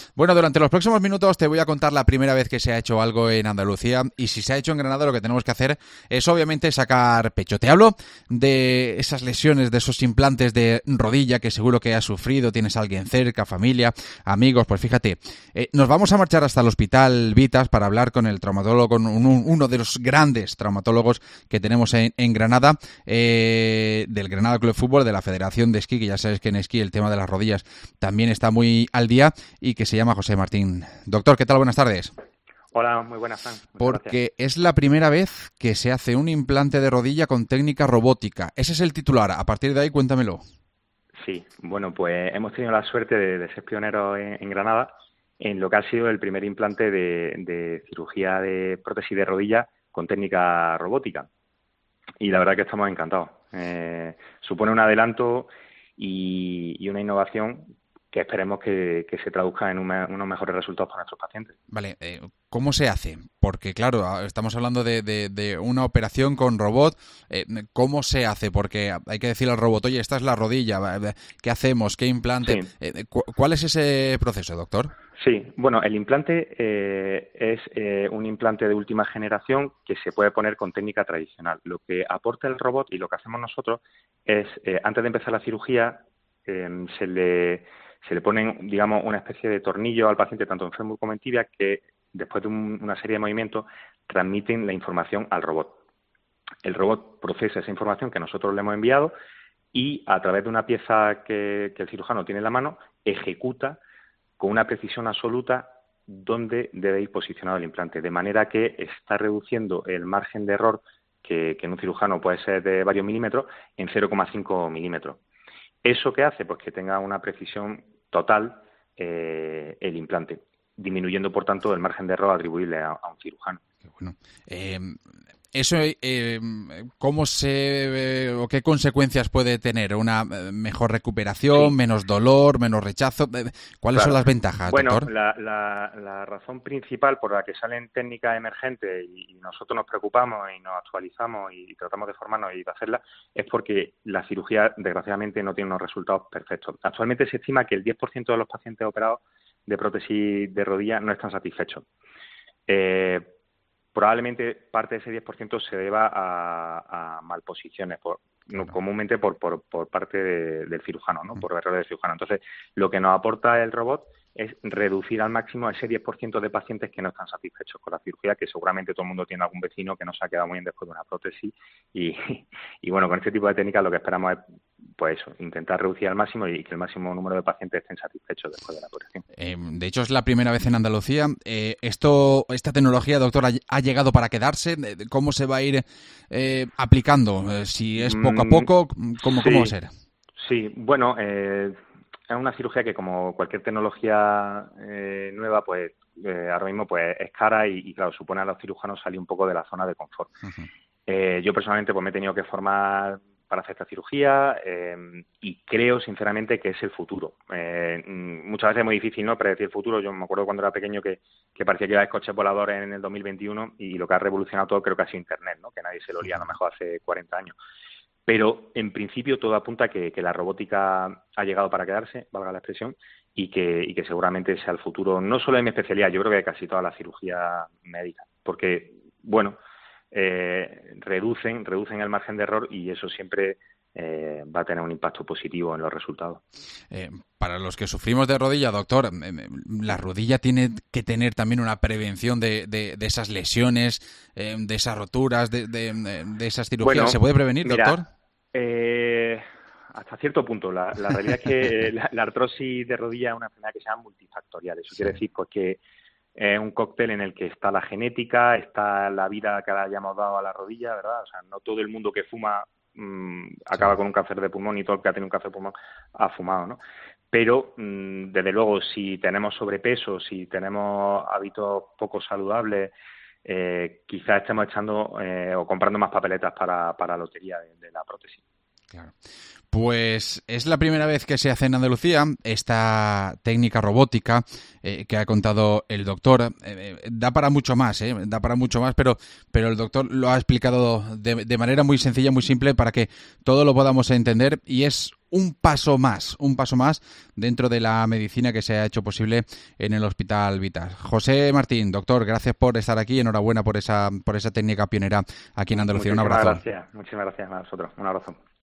Bueno, durante los próximos minutos te voy a contar la primera vez que se ha hecho algo en Andalucía, y si se ha hecho en Granada lo que tenemos que hacer es obviamente sacar pecho. Te hablo de esas lesiones, de esos implantes de rodilla que seguro que has sufrido, tienes a alguien cerca, familia, amigos. Pues fíjate, nos vamos a marchar hasta el Hospital Vitas para hablar con el traumatólogo, con uno de los grandes traumatólogos que tenemos en Granada, del Granada Club de Fútbol, de la Federación de Esquí, que ya sabes que en esquí el tema de las rodillas también está muy al día, y que se llama José Martín. Doctor, ¿qué tal? Buenas tardes. Hola, muy buenas, Fran. Porque es la primera vez que se hace un implante de rodilla con técnica robótica. Ese es el titular. A partir de ahí, cuéntamelo. Sí, bueno, pues hemos tenido la suerte de ser pioneros en Granada en lo que ha sido el primer implante de cirugía de prótesis de rodilla con técnica robótica. Y la verdad que estamos encantados. Supone un adelanto y una innovación que esperemos que se traduzca en unos mejores resultados para nuestros pacientes. Vale, ¿cómo se hace? Porque, claro, estamos hablando de una operación con robot. ¿Cómo se hace? Porque hay que decirle al robot, oye, esta es la rodilla, ¿qué hacemos? ¿Qué implante? Sí. ¿Cuál es ese proceso, doctor? Sí, bueno, el implante es un implante de última generación que se puede poner con técnica tradicional. Lo que aporta el robot y lo que hacemos nosotros es, antes de empezar la cirugía, se le ponen, digamos, una especie de tornillo al paciente, tanto en fémur como en tibia, que después de una serie de movimientos transmiten la información al robot. El robot procesa esa información que nosotros le hemos enviado y, a través de una pieza que el cirujano tiene en la mano, ejecuta con una precisión absoluta dónde debe ir posicionado el implante, de manera que está reduciendo el margen de error, que en un cirujano puede ser de varios milímetros, en 0,5 milímetros. ¿Eso qué hace? Pues que tenga una precisión total el implante, disminuyendo, por tanto, el margen de error atribuible a un cirujano. Bueno, eso, ¿cómo o qué consecuencias puede tener? ¿Una mejor recuperación, sí, menos dolor, menos rechazo? ¿Cuáles son las ventajas, doctor? Bueno, la razón principal por la que salen técnicas emergentes y nosotros nos preocupamos y nos actualizamos y tratamos de formarnos y de hacerlas es porque la cirugía, desgraciadamente, no tiene unos resultados perfectos. Actualmente se estima que el 10% de los pacientes operados de prótesis de rodilla no están satisfechos. Probablemente parte de ese 10% se deba a malposiciones, comúnmente por parte del cirujano, ¿no? Por errores del cirujano. Entonces, lo que nos aporta el robot es reducir al máximo ese 10% de pacientes que no están satisfechos con la cirugía, que seguramente todo el mundo tiene algún vecino que no se ha quedado muy bien después de una prótesis. Y bueno, con este tipo de técnicas lo que esperamos es, pues eso, intentar reducir al máximo y que el máximo número de pacientes estén satisfechos después de la operación. De hecho, es la primera vez en Andalucía. ¿Esta tecnología, doctor, ha llegado para quedarse? ¿Cómo se va a ir aplicando? Si es poco a poco, ¿cómo va a ser? Sí, bueno, es una cirugía que, como cualquier tecnología nueva, pues ahora mismo pues es cara y claro, supone a los cirujanos salir un poco de la zona de confort. Uh-huh. Yo personalmente pues me he tenido que formar para hacer esta cirugía y creo sinceramente que es el futuro. Muchas veces es muy difícil, ¿no?, predecir el futuro. Yo me acuerdo cuando era pequeño que parecía que iba a haber coches voladores en el 2021 y lo que ha revolucionado todo creo que ha sido Internet, ¿no?, que nadie se lo olía a lo mejor hace 40 años. Pero en principio todo apunta a que la robótica ha llegado para quedarse, valga la expresión, y que seguramente sea el futuro, no solo de mi especialidad, yo creo que de casi toda la cirugía médica, porque, bueno, reducen el margen de error y eso siempre va a tener un impacto positivo en los resultados. Para los que sufrimos de rodilla, doctor, la rodilla tiene que tener también una prevención de esas lesiones, de esas roturas, de esas cirugías. Bueno, ¿se puede prevenir, doctor? Hasta cierto punto. La realidad es que la artrosis de rodilla es una enfermedad que se llama multifactorial. Eso quiere decir pues que es un cóctel en el que está la genética, está la vida que le hayamos dado a la rodilla, ¿verdad? O sea, no todo el mundo que fuma acaba con un cáncer de pulmón y todo el que ha tenido un cáncer de pulmón ha fumado, ¿no? Pero, desde luego, si tenemos sobrepeso, si tenemos hábitos poco saludables, quizás estemos echando o comprando más papeletas para la lotería de la prótesis. Claro. Pues es la primera vez que se hace en Andalucía esta técnica robótica que ha contado el doctor. Da para mucho más, pero el doctor lo ha explicado de manera muy sencilla, muy simple, para que todo lo podamos entender, y es un paso más dentro de la medicina que se ha hecho posible en el Hospital Vitas. José Martín, doctor, gracias por estar aquí, enhorabuena por esa técnica pionera aquí en Andalucía. Un abrazo. Muchísimas gracias a vosotros. Un abrazo.